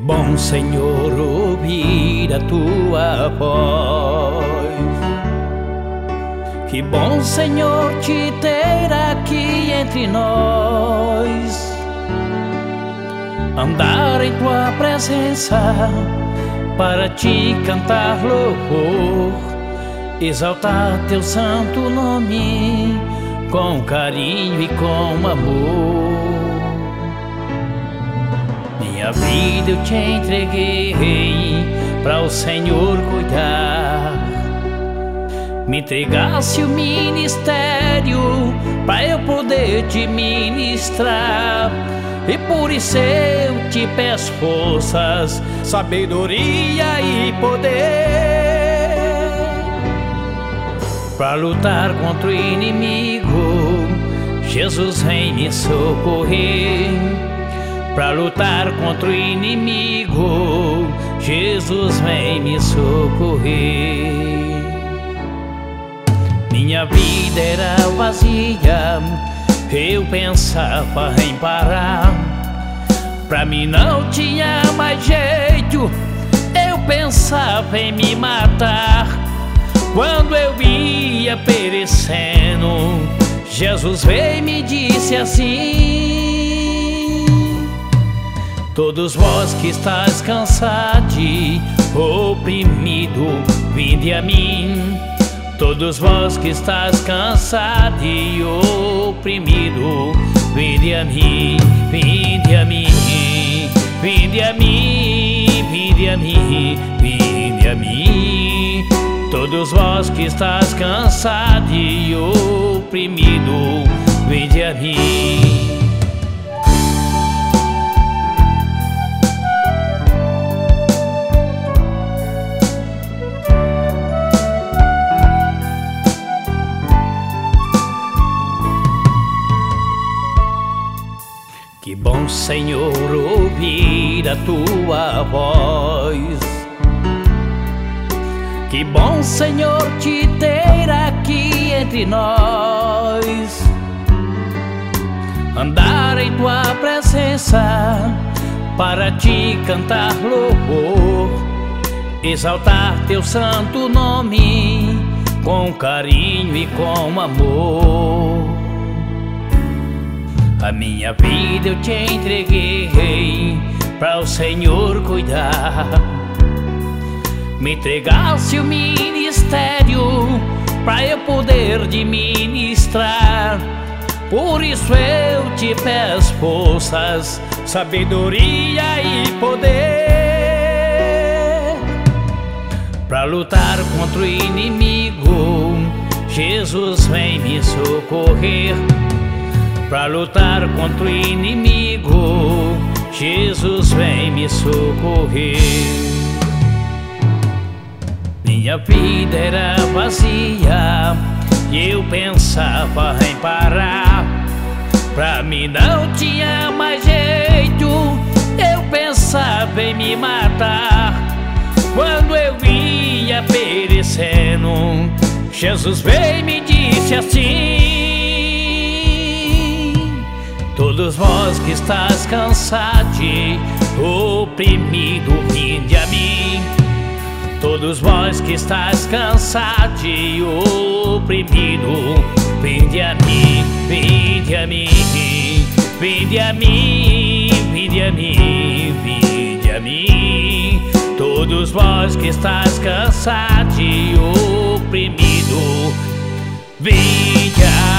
bom, Senhor, ouvir a tua voz. Que bom, Senhor, te ter aqui entre nós. Andar em tua presença para te cantar louvor, exaltar teu santo nome com carinho e com amor. Minha vida eu te entreguei para o Senhor cuidar. Me entregasse o ministério para eu poder te ministrar. E por isso eu te peço forças, sabedoria e poder para lutar contra o inimigo. Jesus vem me socorrer. Para lutar contra o inimigo, Jesus vem me socorrer. Minha vida era vazia, eu pensava em parar. Pra mim não tinha mais jeito, eu pensava em me matar. Quando eu ia perecendo, Jesus veio e me disse assim: todos vós que estáis cansados e oprimidos, vinde a mim. Todos vós que estáis cansados e oprimidos, vinde a mim, vinde a mim, vinde a mim, vinde a mim, vinde a mim. Todos vós que estáis cansados e oprimidos, vinde a mim. Que bom, Senhor, ouvir a tua voz. Que bom, Senhor, te ter aqui entre nós. Andar em tua presença para te cantar louvor, exaltar teu santo nome com carinho e com amor. A minha vida eu te entreguei para o Senhor cuidar. Me entregasse o ministério para eu poder te ministrar. Por isso eu te peço forças, sabedoria e poder para lutar contra o inimigo. Jesus vem me socorrer. Para lutar contra o inimigo, Jesus vem me socorrer. Minha vida era vazia e eu pensava em parar. Pra mim não tinha mais jeito, eu pensava em me matar. Quando eu ia perecendo, Jesus veio e me disse assim: todos vós que estáis cansados e oprimidos, vinde a mim. Todos vós que estáis cansados e oprimidos, vinde a mim, vinde a mim, vinde a mim, vinde a mim, vinde a mim. Todos vós que estáis cansados e oprimidos, vinde a mim.